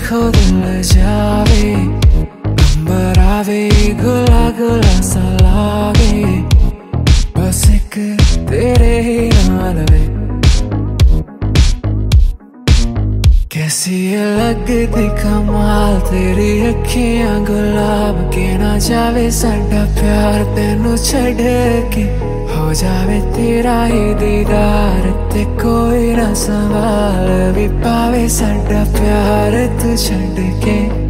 देखो दिल जावे, नंबर आवे गुला गुला सा लागे, बस एक तेरे ही नाल वे। कैसी लगदी कमाल तेरी अखियां गुलाब के, ना जावे साडा प्यार तेनू छड़ के, हो जावे तेरा ही दीदार ते कोई ना संभाल भी पावे साडा प्यार तू छड़ के।